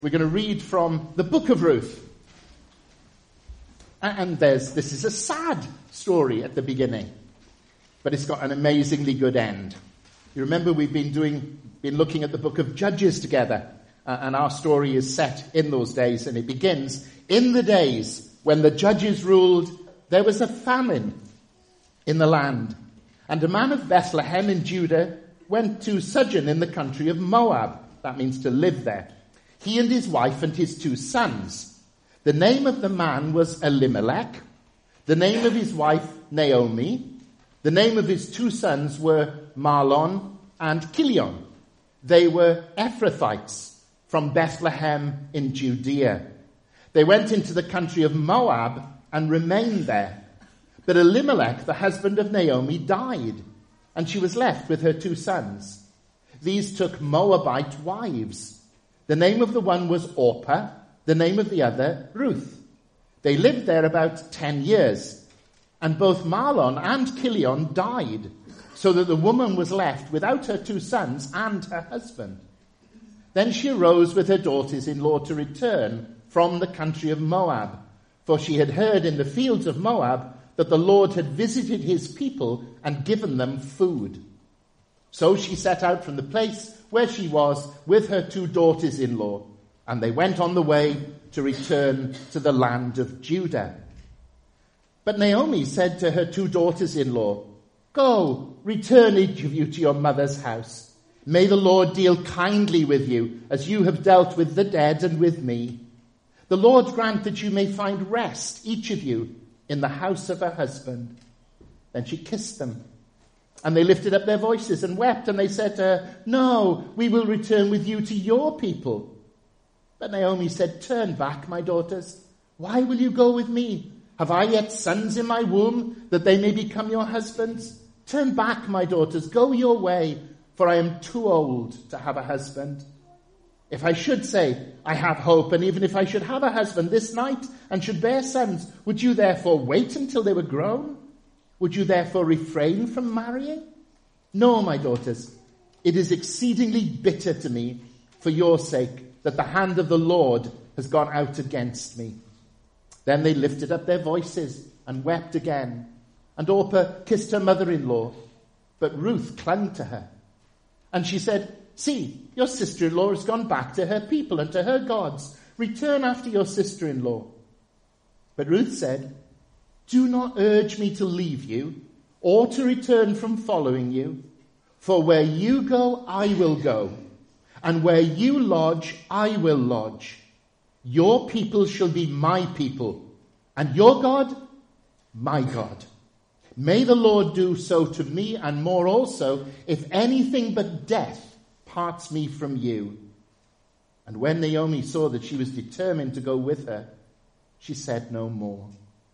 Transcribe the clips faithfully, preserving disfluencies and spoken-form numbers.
We're going to read from the book of Ruth. And there's this is a sad story at the beginning, but it's got an amazingly good end. You remember we've been doing, been looking at the book of Judges together, uh, and our story is set in those days, and it begins, in the days when the judges ruled, there was a famine in the land, and a man of Bethlehem in Judah went to sojourn in the country of Moab. That means to live there. He and his wife and his two sons. The name of the man was Elimelech. The name of his wife, Naomi. The name of his two sons were Mahlon and Chilion. They were Ephrathites from Bethlehem in Judea. They went into the country of Moab and remained there. But Elimelech, the husband of Naomi, died, and she was left with her two sons. These took Moabite wives. The name of the one was Orpah, the name of the other Ruth. They lived there about ten years, and both Mahlon and Chilion died, so that the woman was left without her two sons and her husband. Then she arose with her daughters-in-law to return from the country of Moab, for she had heard in the fields of Moab that the Lord had visited his people and given them food. So she set out from the place where she was with her two daughters-in-law, and they went on the way to return to the land of Judah. But Naomi said to her two daughters-in-law, Go, return each of you to your mother's house. May the Lord deal kindly with you, as you have dealt with the dead and with me. The Lord grant that you may find rest, each of you, in the house of her husband. Then she kissed them. And they lifted up their voices and wept, and they said to her, No, we will return with you to your people. But Naomi said, Turn back, my daughters. Why will you go with me? Have I yet sons in my womb, that they may become your husbands? Turn back, my daughters, go your way, for I am too old to have a husband. If I should say, I have hope, and even if I should have a husband this night and should bear sons, would you therefore wait until they were grown? Would you therefore refrain from marrying? No, my daughters, it is exceedingly bitter to me for your sake that the hand of the Lord has gone out against me. Then they lifted up their voices and wept again. And Orpah kissed her mother-in-law, but Ruth clung to her. And she said, See, your sister-in-law has gone back to her people and to her gods. Return after your sister-in-law. But Ruth said, Do not urge me to leave you or to return from following you. For where you go, I will go. And where you lodge, I will lodge. Your people shall be my people, and your God, my God. May the Lord do so to me and more also, if anything but death parts me from you. And when Naomi saw that she was determined to go with her, she said no more.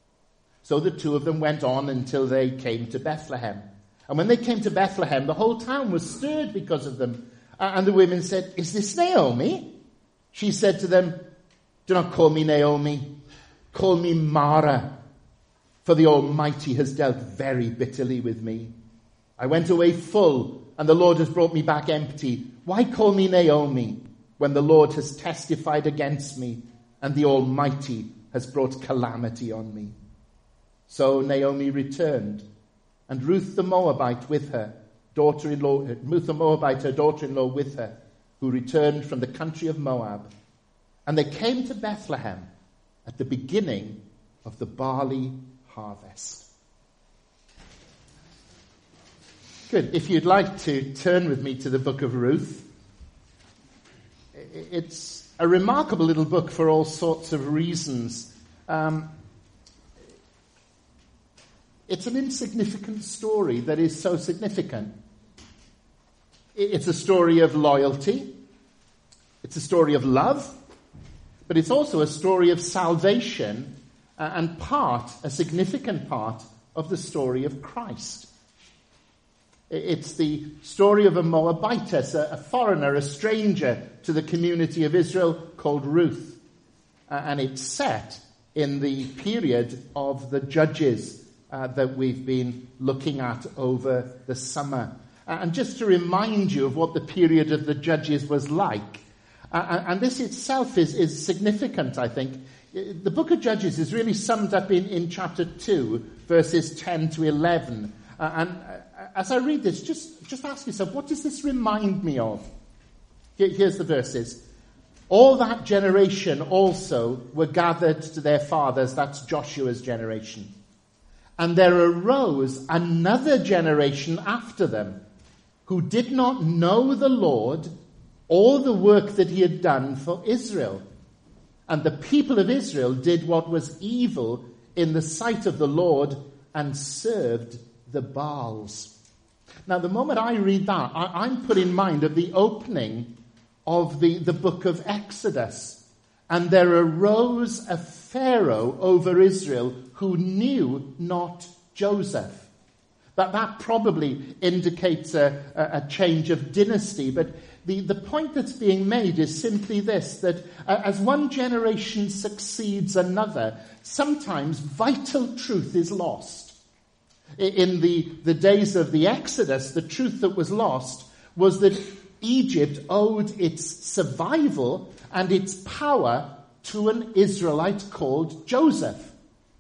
So the two of them went on until they came to Bethlehem. And when they came to Bethlehem, the whole town was stirred because of them. And the women said, Is this Naomi? She said to them, Do not call me Naomi. Call me Mara. For the Almighty has dealt very bitterly with me. I went away full, and the Lord has brought me back empty. Why call me Naomi when the Lord has testified against me, and the Almighty has brought calamity on me? So Naomi returned, and Ruth the Moabite with her, daughter-in-law, Ruth the Moabite, her daughter-in-law with her, who returned from the country of Moab. And they came to Bethlehem at the beginning of the barley harvest. Good. If you'd like to turn with me to the book of Ruth. It's a remarkable little book for all sorts of reasons. Um, it's an insignificant story that is so significant. It's a story of loyalty. It's a story of love. But it's also a story of salvation uh, and part, a significant part, of the story of Christ. It's the story of a Moabitess, a, a foreigner, a stranger to the community of Israel called Ruth. Uh, and it's set in the period of the Judges uh, that we've been looking at over the summer. Uh, and just to remind you of what the period of the Judges was like, Uh, and this itself is, is significant, I think. The book of Judges is really summed up in, in chapter two, verses ten to eleven. Uh, and uh, as I read this, just, just ask yourself, what does this remind me of? Here, here's the verses. All that generation also were gathered to their fathers, that's Joshua's generation. And there arose another generation after them, who did not know the Lord or the work that he had done for Israel. And the people of Israel did what was evil in the sight of the Lord and served the Baals. Now, the moment I read that, I, I'm put in mind of the opening of the, the book of Exodus. And there arose a Pharaoh over Israel who knew not Joseph. That, that probably indicates a, a, a change of dynasty, but The, the point that's being made is simply this, that uh, as one generation succeeds another, sometimes vital truth is lost. In the, the days of the Exodus, the truth that was lost was that Egypt owed its survival and its power to an Israelite called Joseph.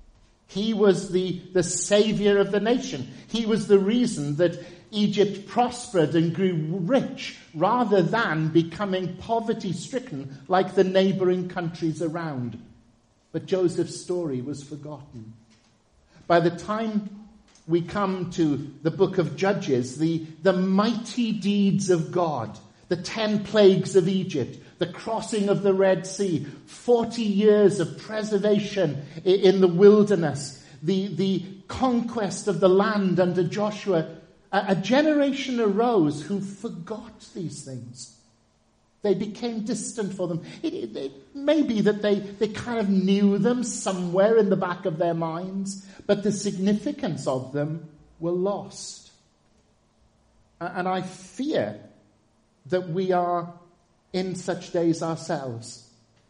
He was the, the savior of the nation. He was the reason that Egypt prospered and grew rich rather than becoming poverty-stricken like the neighboring countries around. But Joseph's story was forgotten. By the time we come to the book of Judges, the, the mighty deeds of God, the ten plagues of Egypt, the crossing of the Red Sea, forty years of preservation in the wilderness, the, the conquest of the land under Joshua, a generation arose who forgot these things. They became distant for them. It, it, it may be that they, they kind of knew them somewhere in the back of their minds, but the significance of them were lost. And I fear that we are in such days ourselves.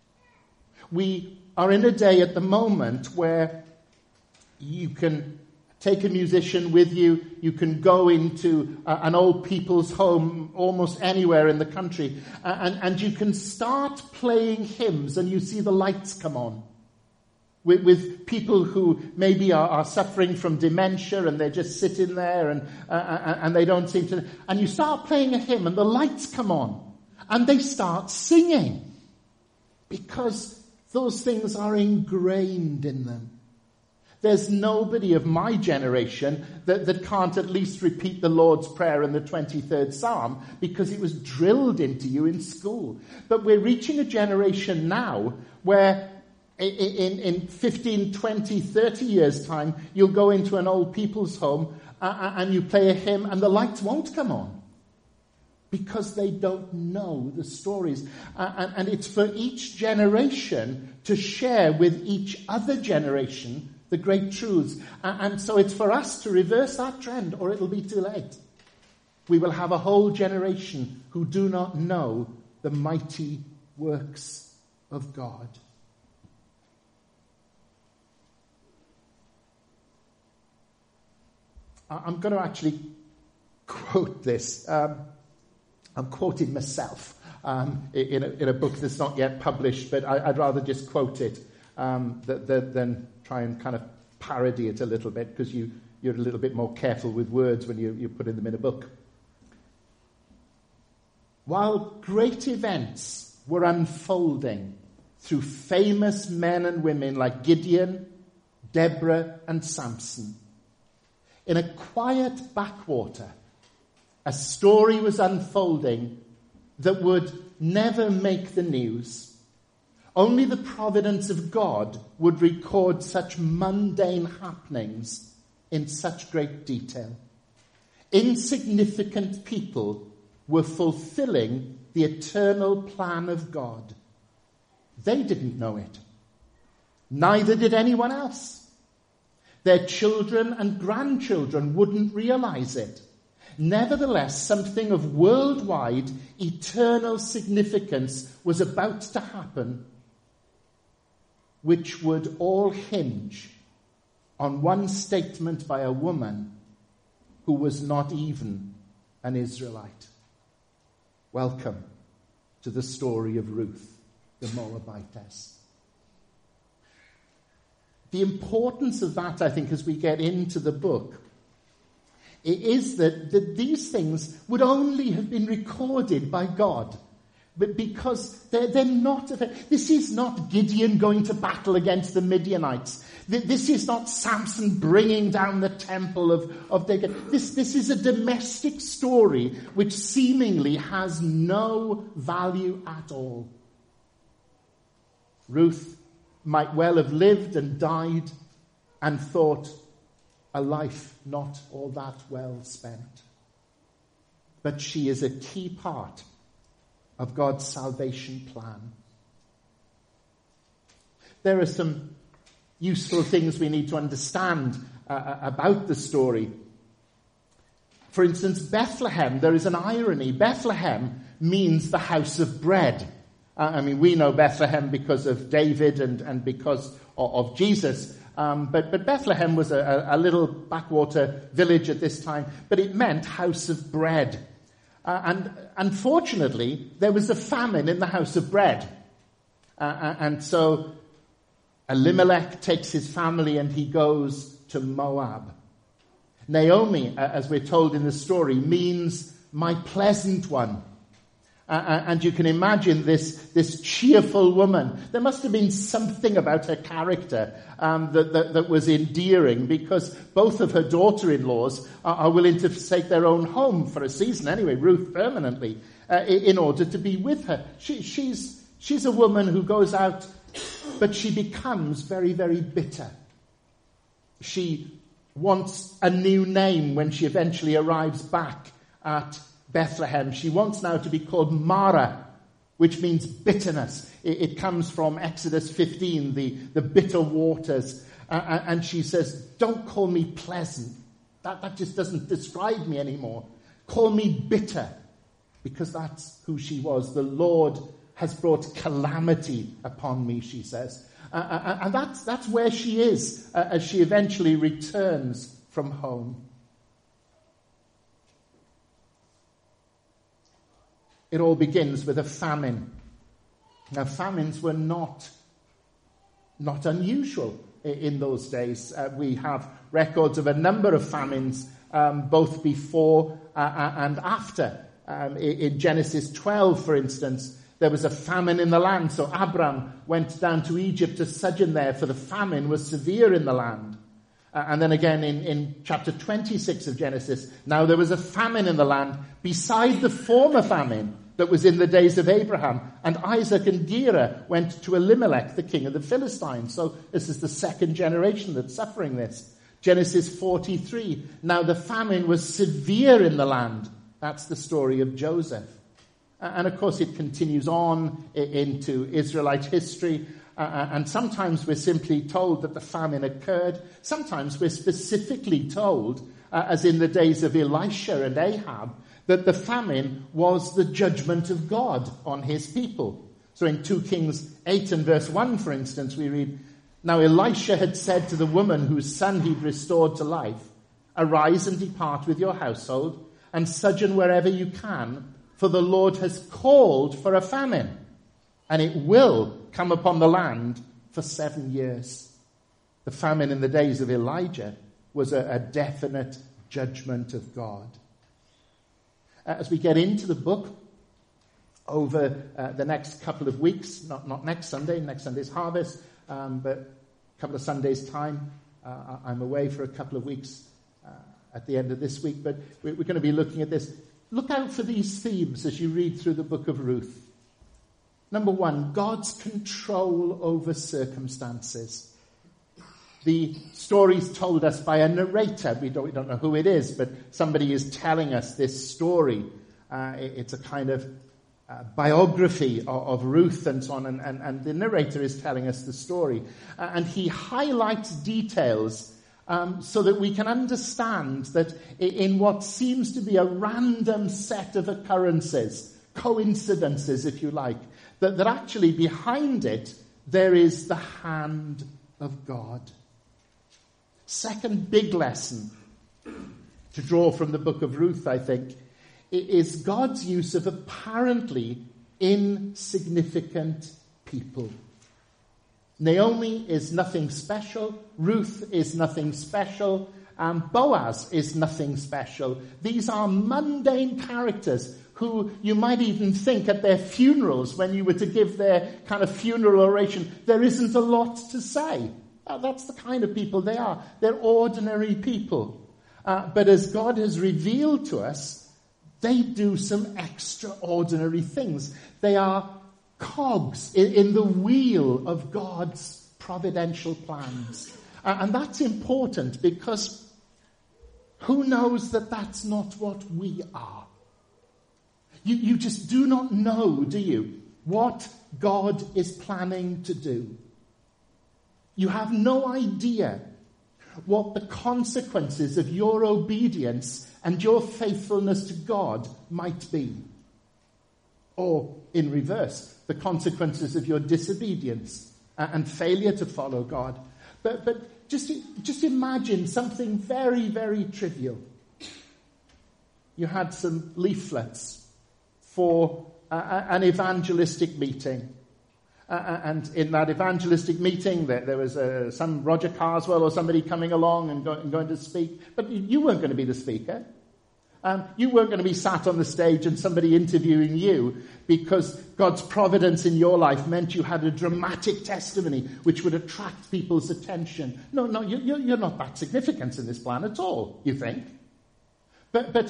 We are in a day at the moment where you can take a musician with you. You can go into uh, an old people's home almost anywhere in the country, uh, and, and you can start playing hymns and you see the lights come on. With, with people who maybe are, are suffering from dementia and they're just sitting there and, uh, and they don't seem to... And you start playing a hymn and the lights come on and they start singing because those things are ingrained in them. There's nobody of my generation that, that can't at least repeat the Lord's Prayer in the twenty-third Psalm because it was drilled into you in school. But we're reaching a generation now where in, in fifteen, twenty, thirty years' time, you'll go into an old people's home uh, and you play a hymn and the lights won't come on because they don't know the stories. Uh, and, and it's for each generation to share with each other generation the great truths. And so it's for us to reverse that trend or it'll be too late. We will have a whole generation who do not know the mighty works of God. I'm going to actually quote this. Um, I'm quoting myself um, in, a, in a book that's not yet published, but I, I'd rather just quote it um, than, than try and kind of parody it a little bit, because you, you're a little bit more careful with words when you, you're putting them in a book. While great events were unfolding through famous men and women like Gideon, Deborah, and Samson, in a quiet backwater, a story was unfolding that would never make the news. Only the providence of God would record such mundane happenings in such great detail. Insignificant people were fulfilling the eternal plan of God. They didn't know it. Neither did anyone else. Their children and grandchildren wouldn't realize it. Nevertheless, something of worldwide, eternal significance was about to happen, which would all hinge on one statement by a woman who was not even an Israelite. Welcome to to the story of Ruth, the Moabitess. The importance of that, I think, as we get into the book, it is that, that these things would only have been recorded by God. But because they're, they're not, this is not Gideon going to battle against the Midianites. This is not Samson bringing down the temple of, of Dagon. This, this is a domestic story which seemingly has no value at all. Ruth might well have lived and died and thought a life not all that well spent. But she is a key part of God's salvation plan. There are some useful things we need to understand uh, about the story. For instance, Bethlehem, there is an irony. Bethlehem means the house of bread. Uh, I mean, we know Bethlehem because of David and, and because of, of Jesus. Um, but, but Bethlehem was a, a little backwater village at this time, but it meant house of bread. Uh, and unfortunately, there was a famine in the house of bread. Uh, and so Elimelech takes his family and he goes to Moab. Naomi, uh, as we're told in the story, means my pleasant one. Uh, and you can imagine this, this cheerful woman. There must have been something about her character um, that, that, that was endearing, because both of her daughter-in-laws are, are willing to forsake their own home for a season anyway, Ruth permanently, uh, in order to be with her. She, she's, she's a woman who goes out, but she becomes very, very bitter. She wants a new name when she eventually arrives back at Bethlehem. She wants now to be called Mara, which means bitterness. It, it comes from Exodus fifteen, the, the bitter waters. Uh, and she says, don't call me pleasant. That, that just doesn't describe me anymore. Call me bitter, because that's who she was. The Lord has brought calamity upon me, she says. Uh, and that's, that's where she is uh, as she eventually returns from home. It all begins with a famine. Now, famines were not, not unusual in those days. Uh, we have records of a number of famines, um, both before uh, and after. Um, in Genesis twelve, for instance, there was a famine in the land. So Abram went down to Egypt to sojourn there, for the famine was severe in the land. Uh, and then again in, in chapter twenty-six of Genesis, now there was a famine in the land beside the former famine that was in the days of Abraham. And Isaac and Gera went to Elimelech, the king of the Philistines. So this is the second generation that's suffering this. Genesis forty-three, now the famine was severe in the land. That's the story of Joseph. Uh, and of course it continues on I- into Israelite history. Uh, and sometimes we're simply told that the famine occurred. Sometimes we're specifically told, uh, as in the days of Elisha and Ahab, that the famine was the judgment of God on his people. So in two Kings eight and verse one, for instance, we read, now Elisha had said to the woman whose son he'd restored to life, arise and depart with your household and sojourn wherever you can, for the Lord has called for a famine, and it will come upon the land for seven years. The famine in the days of Elijah was a, a definite judgment of God. As we get into the book over uh, the next couple of weeks, not, not next Sunday, next Sunday's harvest, um, but a couple of Sundays' time, uh, I'm away for a couple of weeks uh, at the end of this week, but we're, we're going to be looking at this. Look out for these themes as you read through the book of Ruth. Number one, God's control over circumstances. The story's told us by a narrator. We don't, we don't know who it is, but somebody is telling us this story. Uh, it, it's a kind of uh, biography of, of Ruth and so on, and, and, and the narrator is telling us the story. Uh, and he highlights details um, so that we can understand that in what seems to be a random set of occurrences, coincidences, if you like, that, that actually behind it there is the hand of God. Second big lesson to draw from the book of Ruth, I think, is God's use of apparently insignificant people. Naomi is nothing special. Ruth is nothing special. And Boaz is nothing special. These are mundane characters who you might even think at their funerals, when you were to give their kind of funeral oration, there isn't a lot to say. Uh, that's the kind of people they are. They're ordinary people. Uh, but as God has revealed to us, they do some extraordinary things. They are cogs in, in the wheel of God's providential plans. Uh, and that's important, because who knows that that's not what we are? You, you just do not know, do you, what God is planning to do. You have no idea what the consequences of your obedience and your faithfulness to God might be. Or, in reverse, the consequences of your disobedience and failure to follow God. But, but just, just imagine something very, very trivial. You had some leaflets for uh, an evangelistic meeting. Uh, and in that evangelistic meeting, there, there was uh, some Roger Carswell or somebody coming along and, go, and going to speak. But you weren't going to be the speaker. Um, you weren't going to be sat on the stage and somebody interviewing you, because God's providence in your life meant you had a dramatic testimony which would attract people's attention. No, no, you, you're, you're not that significant in this plan at all, you think. But, but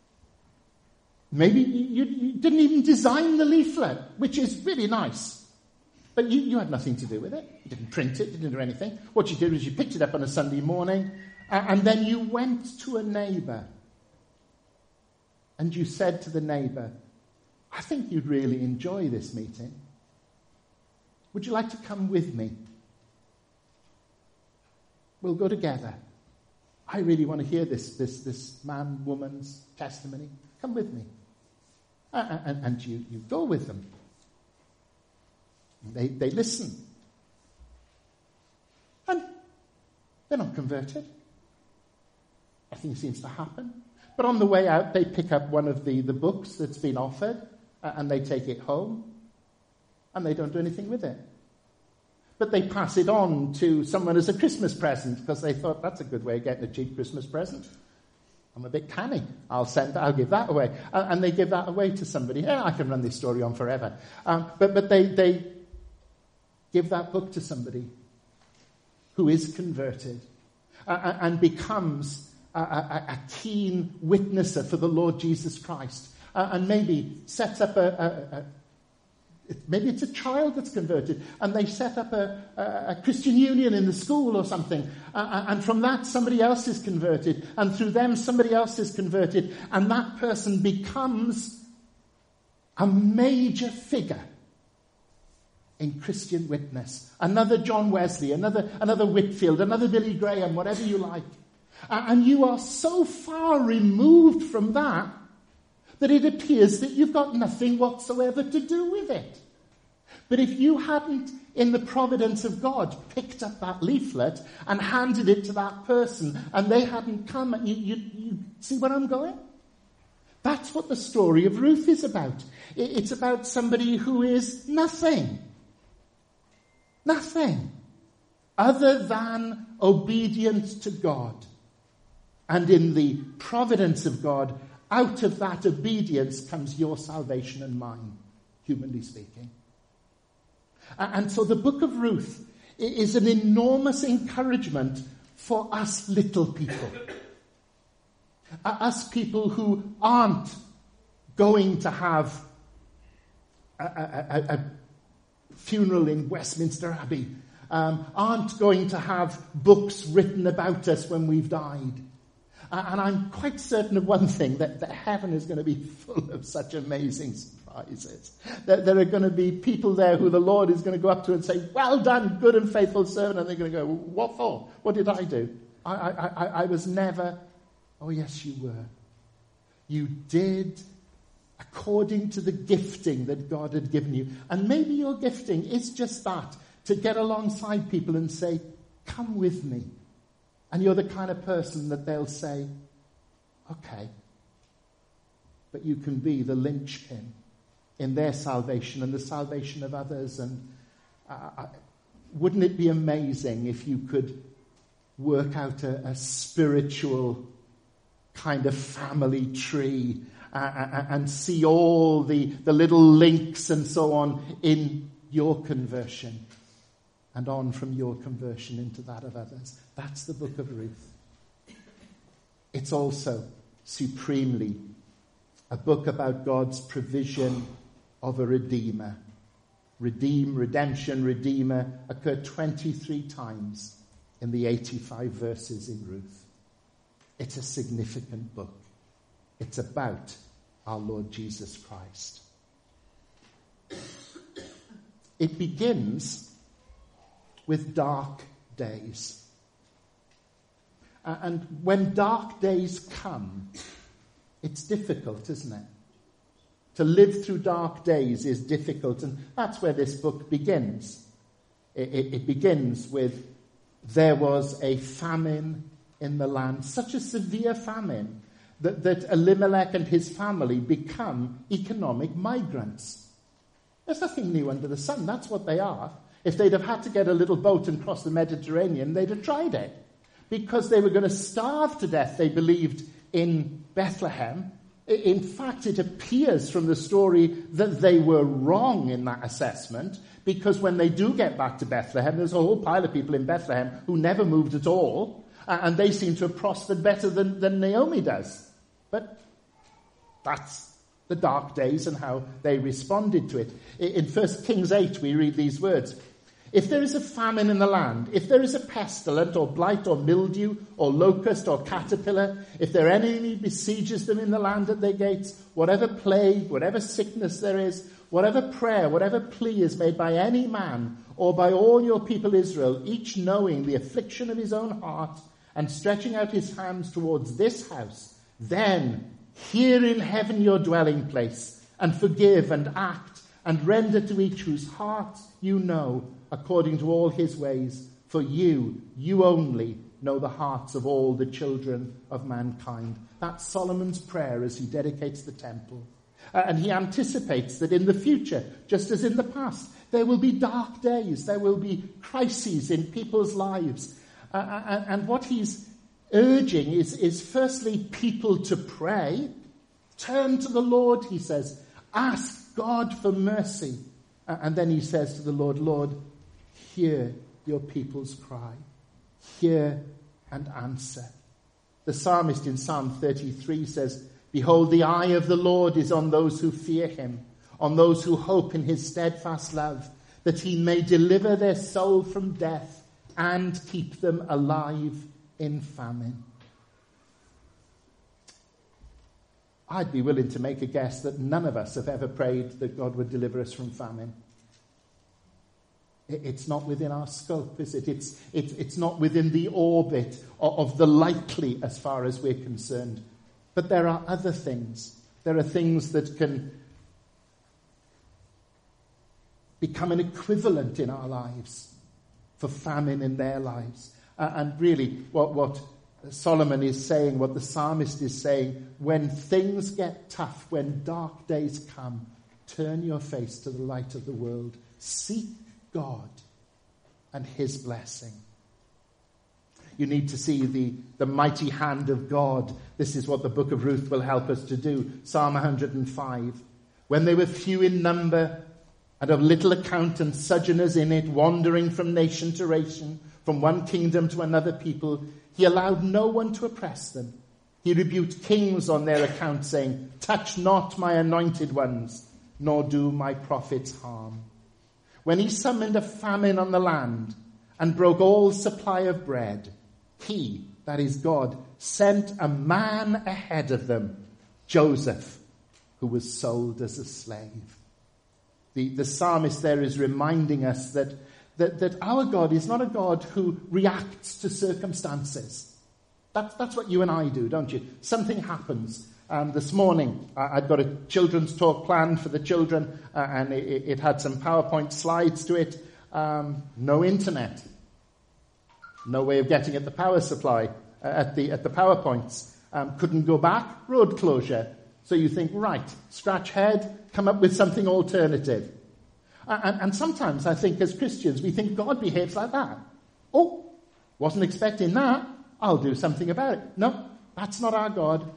maybe you, you didn't even design the leaflet, which is really nice. But you, you had nothing to do with it. You didn't print it, didn't do anything. What you did was you picked it up on a Sunday morning, uh, and then you went to a neighbour. And you said to the neighbour, I think you'd really enjoy this meeting. Would you like to come with me? We'll go together. I really want to hear this, this, this man, woman's testimony. Come with me. Uh, and, and you, you go with them. They, they listen. And they're not converted. Nothing seems to happen. But on the way out, they pick up one of the, the books that's been offered, uh, and they take it home, and they don't do anything with it. But they pass it on to someone as a Christmas present, because they thought, that's a good way of getting a cheap Christmas present. I'm a bit canny. I'll send, I'll give that away. Uh, and they give that away to somebody. Yeah, I can run this story on forever. Um, but but they, they give that book to somebody who is converted uh, and becomes a, a, a keen witnesser for the Lord Jesus Christ. Uh, and maybe sets up a, a, a maybe it's a child that's converted, and they set up a, a, a Christian union in the school or something, uh, and from that somebody else is converted, and through them somebody else is converted, and that person becomes a major figure in Christian witness. Another John Wesley, another, another Whitfield, another Billy Graham, whatever you like. Uh, and you are so far removed from that that it appears that you've got nothing whatsoever to do with it. But if you hadn't, in the providence of God, picked up that leaflet and handed it to that person, and they hadn't come, you, you, you see where I'm going? That's what the story of Ruth is about. It's about somebody who is nothing. Nothing. Other than obedient to God. And in the providence of God, out of that obedience comes your salvation and mine, humanly speaking. And so the book of Ruth is an enormous encouragement for us little people. Us people who aren't going to have a, a, a funeral in Westminster Abbey, um, aren't going to have books written about us when we've died. And I'm quite certain of one thing, that, that heaven is going to be full of such amazing surprises. That there are going to be people there who the Lord is going to go up to and say, well done, good and faithful servant. And they're going to go, what for? What did I do? I, I, I, I was never... Oh, yes, you were. You did according to the gifting that God had given you. And maybe your gifting is just that, to get alongside people and say, come with me. And you're the kind of person that they'll say, okay, but you can be the linchpin in their salvation and the salvation of others. And uh, wouldn't it be amazing if you could work out a, a spiritual kind of family tree uh, and see all the, the little links and so on in your conversion and on from your conversion into that of others? That's the book of Ruth. It's also supremely a book about God's provision of a redeemer. Redeem, redemption, redeemer occur twenty-three times in the eighty-five verses in Ruth. It's a significant book. It's about our Lord Jesus Christ. It begins with dark days. Uh, and when dark days come, it's difficult, isn't it? To live through dark days is difficult, and that's where this book begins. It, it, it begins with, there was a famine in the land, such a severe famine that, that Elimelech and his family become economic migrants. There's nothing new under the sun. That's what they are. If they'd have had to get a little boat and cross the Mediterranean, they'd have tried it. Because they were going to starve to death, they believed, in Bethlehem. In fact, it appears from the story that they were wrong in that assessment, because when they do get back to Bethlehem, there's a whole pile of people in Bethlehem who never moved at all, and they seem to have prospered better than, than Naomi does. But that's the dark days and how they responded to it. In First Kings eight, we read these words. If there is a famine in the land, if there is a pestilence or blight or mildew or locust or caterpillar, if their enemy besieges them in the land at their gates, whatever plague, whatever sickness there is, whatever prayer, whatever plea is made by any man or by all your people Israel, each knowing the affliction of his own heart and stretching out his hands towards this house, then hear in heaven your dwelling place and forgive and act and render to each whose heart you know, according to all his ways, for you, you only, know the hearts of all the children of mankind. That's Solomon's prayer as he dedicates the temple. Uh, and he anticipates that in the future, just as in the past, there will be dark days, there will be crises in people's lives. Uh, and, and what he's urging is, is firstly people to pray. Turn to the Lord, he says. Ask God for mercy. Uh, and then he says to the Lord, Lord, hear your people's cry. Hear and answer. The psalmist in Psalm thirty-three says, behold, the eye of the Lord is on those who fear him, on those who hope in his steadfast love, that he may deliver their soul from death and keep them alive in famine. I'd be willing to make a guess that none of us have ever prayed that God would deliver us from famine. It's not within our scope, is it? It's, it's, it's not within the orbit of, of the likely as far as we're concerned. But there are other things. There are things that can become an equivalent in our lives for famine in their lives. Uh, and really, what, what Solomon is saying, what the psalmist is saying, when things get tough, when dark days come, turn your face to the light of the world. Seek God and his blessing. You need to see the, the mighty hand of God. This is what the book of Ruth will help us to do. Psalm one hundred five. When they were few in number and of little account and sojourners in it, wandering from nation to nation, from one kingdom to another people, he allowed no one to oppress them. He rebuked kings on their account, saying, touch not my anointed ones, nor do my prophets harm. When he summoned a famine on the land and broke all supply of bread, he, that is God, sent a man ahead of them, Joseph, who was sold as a slave. The, the psalmist there is reminding us that, that, that our God is not a God who reacts to circumstances. That, that's what you and I do, don't you? Something happens. Um, this morning, uh, I'd got a children's talk planned for the children, uh, and it, it had some PowerPoint slides to it. Um, no internet. No way of getting at the power supply, uh, at the at the PowerPoints. Um, couldn't go back, road closure. So you think, right, scratch head, come up with something alternative. And, and sometimes I think as Christians, we think God behaves like that. Oh, wasn't expecting that. I'll do something about it. No, that's not our God.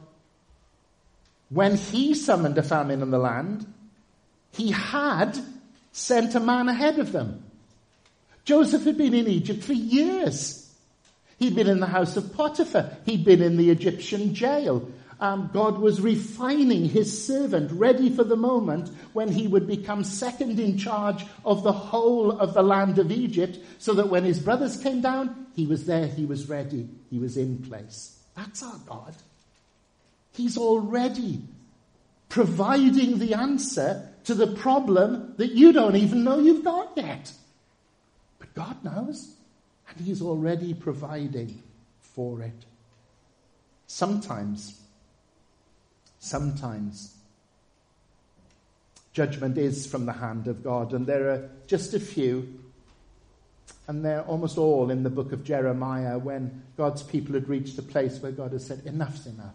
When he summoned a famine in the land, he had sent a man ahead of them. Joseph had been in Egypt for years. He'd been in the house of Potiphar. He'd been in the Egyptian jail. Um, God was refining his servant, ready for the moment when he would become second in charge of the whole of the land of Egypt, so that when his brothers came down, he was there, he was ready, he was in place. That's our God. He's already providing the answer to the problem that you don't even know you've got yet. But God knows, and he's already providing for it. Sometimes, sometimes, judgment is from the hand of God, and there are just a few, and they're almost all in the book of Jeremiah, when God's people had reached a place where God has said, enough's enough.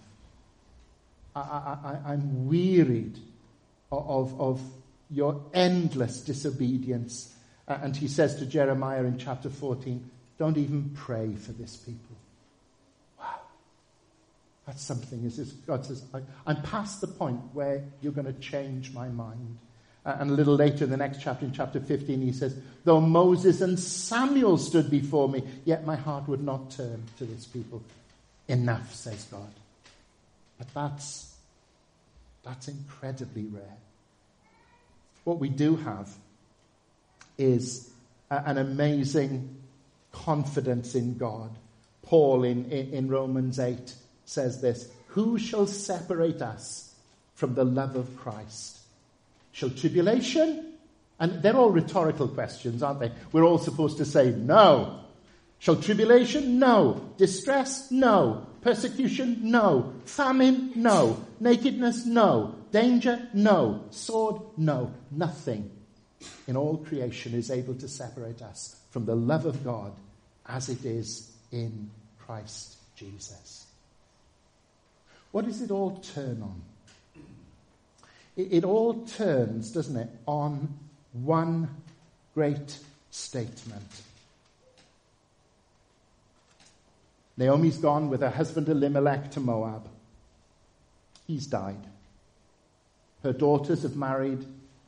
I, I, I, I'm wearied of, of your endless disobedience. Uh, and he says to Jeremiah in chapter fourteen, don't even pray for this people. Wow. That's something. Is this, God says, I, I'm past the point where you're going to change my mind. Uh, and a little later in the next chapter, in chapter fifteen, he says, though Moses and Samuel stood before me, yet my heart would not turn to this people. Enough, says God. But that's, that's incredibly rare. What we do have is a, an amazing confidence in God. Paul in, in, in Romans eight says this, who shall separate us from the love of Christ? Shall tribulation? And they're all rhetorical questions, aren't they? We're all supposed to say no. Shall tribulation? No. Distress? No. Persecution? No. Famine? No. Nakedness? No. Danger? No. Sword? No. Nothing in all creation is able to separate us from the love of God as it is in Christ Jesus. What does it all turn on? It, it all turns, doesn't it, on one great statement. Naomi's gone with her husband Elimelech to Moab. He's died. Her daughters have married,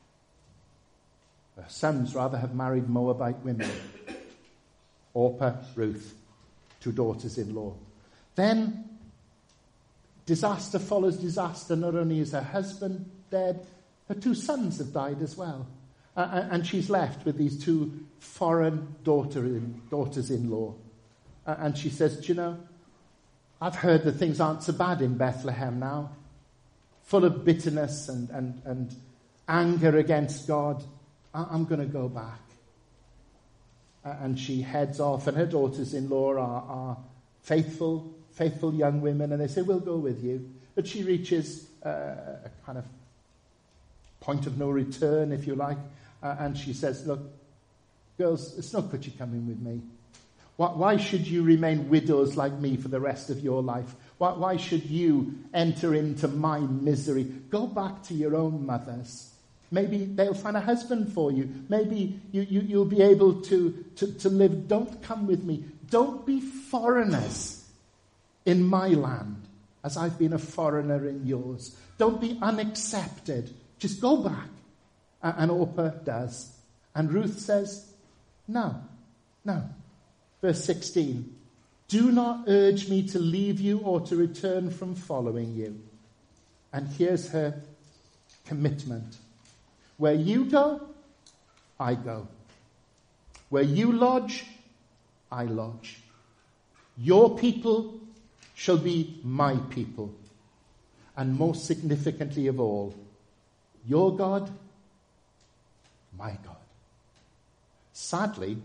her sons rather have married Moabite women. Orpah, Ruth, two daughters-in-law. Then disaster follows disaster. Not only is her husband dead, her two sons have died as well. Uh, and she's left with these two foreign daughter-in, daughters-in-law. Uh, and she says, do you know, I've heard that things aren't so bad in Bethlehem now. Full of bitterness and, and, and anger against God. I, I'm going to go back. Uh, and she heads off, and her daughters-in-law are, are faithful, faithful young women, and they say, we'll go with you. But she reaches uh, a kind of point of no return, if you like, uh, and she says, look, girls, it's no good you coming with me. Why, why should you remain widows like me for the rest of your life? Why, why should you enter into my misery? Go back to your own mothers. Maybe they'll find a husband for you. Maybe you, you, you'll be able to, to, to live. Don't come with me. Don't be foreigners in my land as I've been a foreigner in yours. Don't be unaccepted. Just go back. And Orpah does. And Ruth says, no, no. Verse sixteen, do not urge me to leave you or to return from following you. And here's her commitment. Where you go, I go. Where you lodge, I lodge. Your people shall be my people. And most significantly of all, your God, my God. Sadly,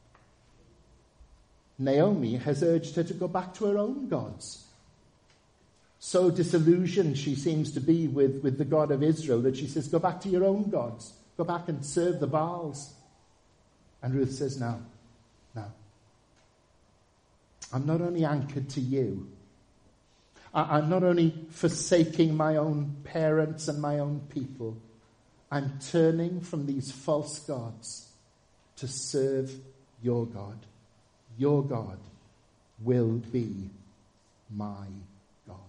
Naomi has urged her to go back to her own gods. So disillusioned she seems to be with, with the God of Israel that she says, go back to your own gods. Go back and serve the Baals. And Ruth says, no, no. I'm not only anchored to you, I, I'm not only forsaking my own parents and my own people, I'm turning from these false gods to serve your God. Your God will be my God.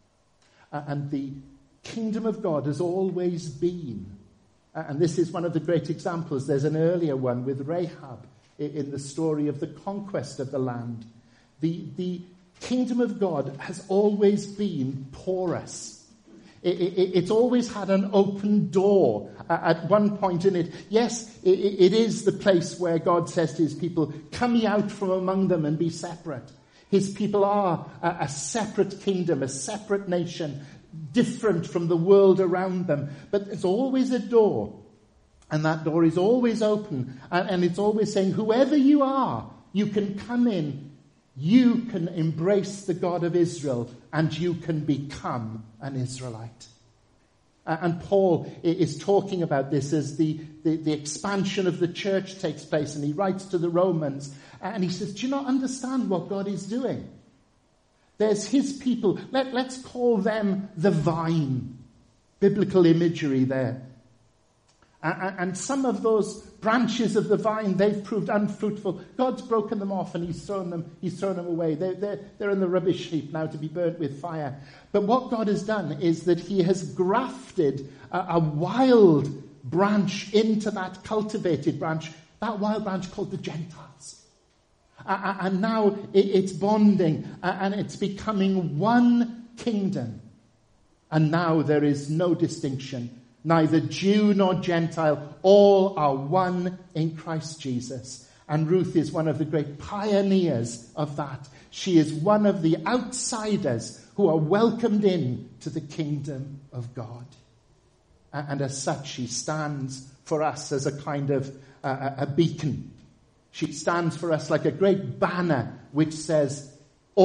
Uh, and the kingdom of God has always been, uh, and this is one of the great examples. There's an earlier one with Rahab in, in the story of the conquest of the land. The, the kingdom of God has always been porous. It, it, it's always had an open door uh, at one point in it. Yes, it, it is the place where God says to his people, come ye out from among them and be separate. His people are a, a separate kingdom, a separate nation, different from the world around them. But there's always a door, and that door is always open, and, and it's always saying, whoever you are, you can come in, you can embrace the God of Israel, and you can become an Israelite. Uh, and Paul is talking about this as the, the, the expansion of the church takes place, and he writes to the Romans, and he says, do you not understand what God is doing? There's his people. Let, let's call them the vine. Biblical imagery there. And, and some of those branches of the vine, they've proved unfruitful. God's broken them off and he's thrown them, he's thrown them away. They're, they're, they're in the rubbish heap now to be burnt with fire. But what God has done is that he has grafted a, a wild branch into that cultivated branch, that wild branch called the Gentiles. Uh, and now it's bonding, uh, and it's becoming one kingdom. And now there is no distinction, neither Jew nor Gentile. All are one in Christ Jesus. And Ruth is one of the great pioneers of that. She is one of the outsiders who are welcomed in to the kingdom of God. And as such, she stands for us as a kind of uh, a beacon. She stands for us like a great banner which says,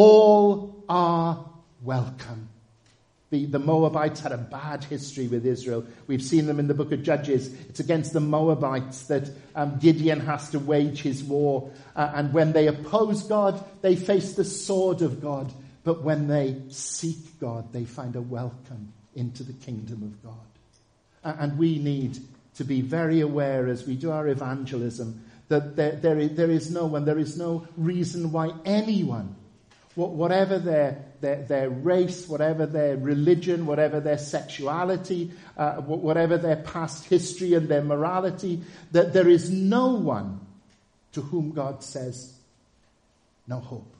all are welcome. The, the Moabites had a bad history with Israel. We've seen them in the book of Judges. It's against the Moabites that um, Gideon has to wage his war. Uh, and when they oppose God, they face the sword of God. But when they seek God, they find a welcome into the kingdom of God. Uh, and we need to be very aware as we do our evangelism that there, there, is, there is no one, there is no reason why anyone, whatever their, their, their race, whatever their religion, whatever their sexuality, uh, whatever their past history and their morality, that there is no one to whom God says, no hope.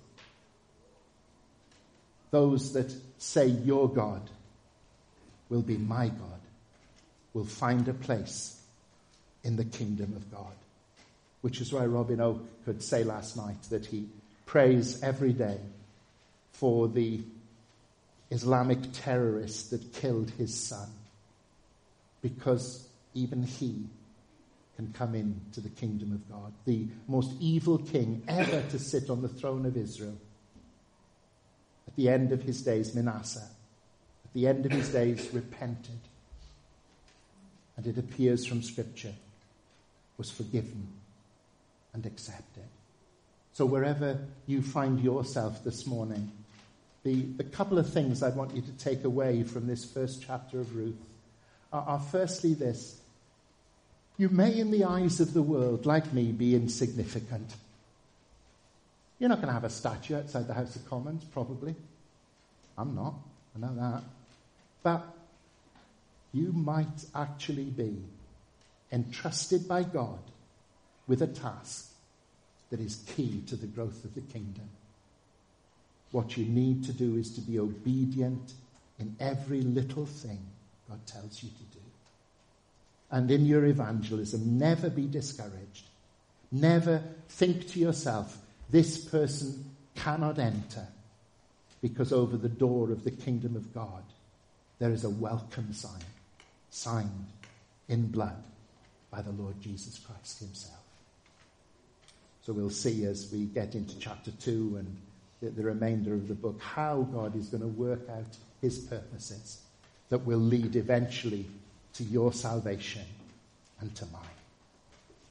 Those that say your God will be my God will find a place in the kingdom of God. Which is why Robin Oak could say last night that he prays every day for the Islamic terrorist that killed his son. Because even he can come into the kingdom of God. The most evil king ever to sit on the throne of Israel. At the end of his days, Manasseh, at the end of his days, repented. And it appears from Scripture, was forgiven and accepted. So wherever you find yourself this morning, the, the couple of things I want you to take away from this first chapter of Ruth are, are firstly this. You may in the eyes of the world, like me, be insignificant. You're not going to have a statue outside the House of Commons, probably. I'm not. I know that. But you might actually be entrusted by God with a task that is key to the growth of the kingdom. What you need to do is to be obedient in every little thing God tells you to do. And in your evangelism, never be discouraged. Never think to yourself, this person cannot enter, because over the door of the kingdom of God, there is a welcome sign, signed in blood by the Lord Jesus Christ himself. So we'll see as we get into chapter two and the, the remainder of the book how God is going to work out his purposes that will lead eventually to your salvation and to mine.